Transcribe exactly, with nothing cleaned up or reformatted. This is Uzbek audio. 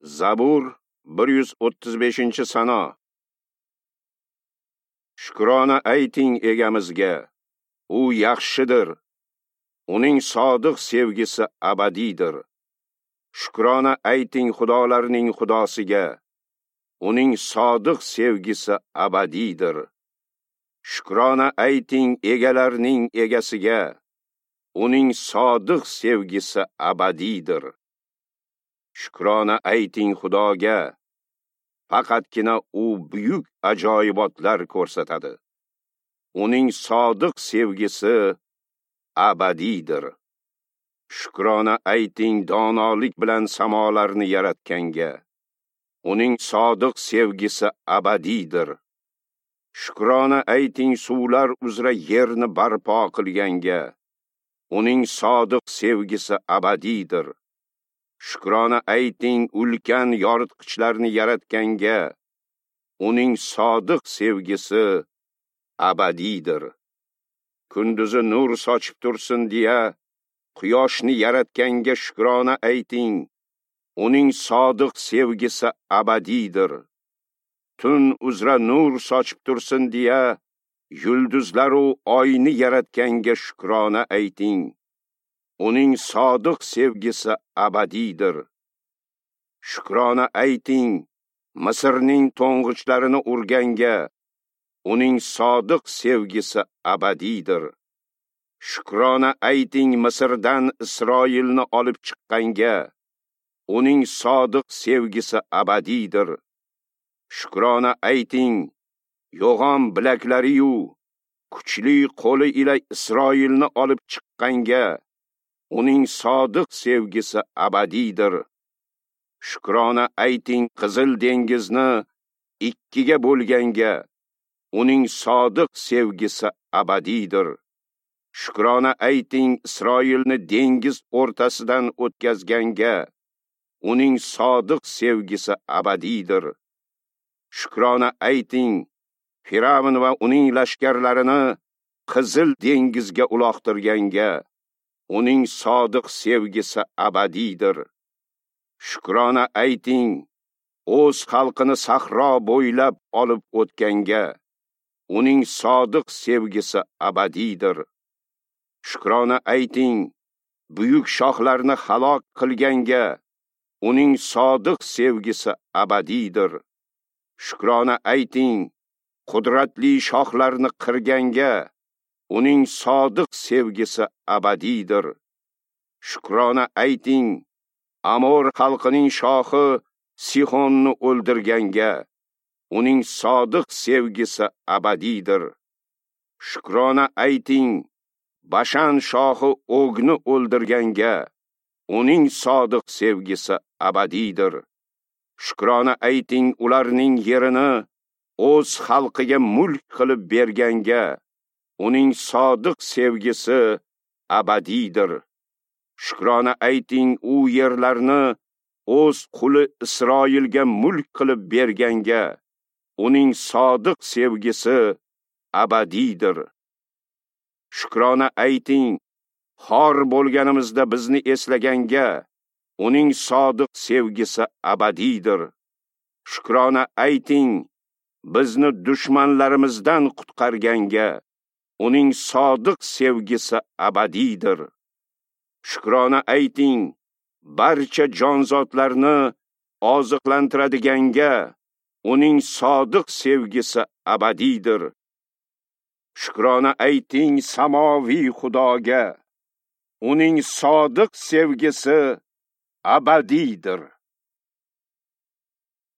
Zabur bir yuz o'ttiz beshinchi sano. Shukrona ayting egamizga, u yaxshidir. Uning sodiq sevgisi abadiydir. Shukrona ayting xudolarning xudosiga, uning sodiq sevgisi abadiydir. Shukrona ayting egalarning egasiga, uning sodiq sevgisi abadiydir. Shukrona ayting Xudoga, faqatgina u buyuk ajoyibotlar ko'rsatadi. Uning sodiq sevgisi abadiydir. Shukrona ayting donolik bilan samolarni yaratganga, uning sodiq sevgisi abadiydir. Shukrona ayting suvlar uzra yerni barpo qilganga, uning sodiq sevgisi abadiydir. Shukrona ayting ulkan yoritqichlarni yaratganga, uning sodiq sevgisi abadiydir. Kunduzi nur sochib tursin deya quyoshni yaratganga shukrona ayting, uning sodiq sevgisi abadiydir. Tun uzra nur sochib tursin deya yulduzlaru oyni yaratganga shukrona ayting, uning sodiq sevgisi abadiydir. Shukrona ayting Misrning to'ng'ichlarini urganga, uning sodiq sevgisi abadiydir. Shukrona ayting Misrdan Isroilni olib chiqqanga, uning sodiq sevgisi abadiydir. Shukrona ayting yo'g'on bilaklari-yu kuchli qo'li ila Isroilni olib chiqqanga, uning sodiq sevgisi abadiydir. Shukrona ayting Qizil dengizni ikkiga bo'lganga, uning sodiq sevgisi abadiydir. Shukrona ayting Isroilni dengiz o'rtasidan o'tkazganga, uning sodiq sevgisi abadiydir. Shukrona ayting Firavn va uning lashkarlarini Qizil dengizga uloqtirganga, uning sodiq sevgisi abadiydir. Shukrona ayting o'z xalqini sahro bo'ylab olib o'tganga, uning sodiq sevgisi abadiydir. Shukrona ayting buyuk shohlarni halok qilganga, uning sodiq sevgisi abadiydir. Shukrona ayting qudratli shohlarni qirganga, uning sodiq sevgisi abadiydir. Shukrona ayting Amor xalqining shohi Sihonni o'ldirganga, uning sodiq sevgisi abadiydir. Shukrona ayting Bashan shohi Ogni o'ldirganga, uning sodiq sevgisi abadiydir. Shukrona ayting ularning yerini o'z xalqiga mulk qilib berganga, uning sodiq sevgisi abadiydir. Shukrona ayting u yerlarni o'z quli Isroilga mulk qilib berganga, uning sodiq sevgisi abadiydir. Shukrona ayting xor bo'lganimizda bizni eslaganga, uning sodiq sevgisi abadiydir. Shukrona ayting bizni dushmanlarimizdan qutqarganga, uning sodiq sevgisi abadiydir. Shukrona ayting barcha jonzotlarni oziqlantiradiganga, uning sodiq sevgisi abadiydir. Shukrona ayting samoviy Xudoga, uning sodiq sevgisi abadiydir.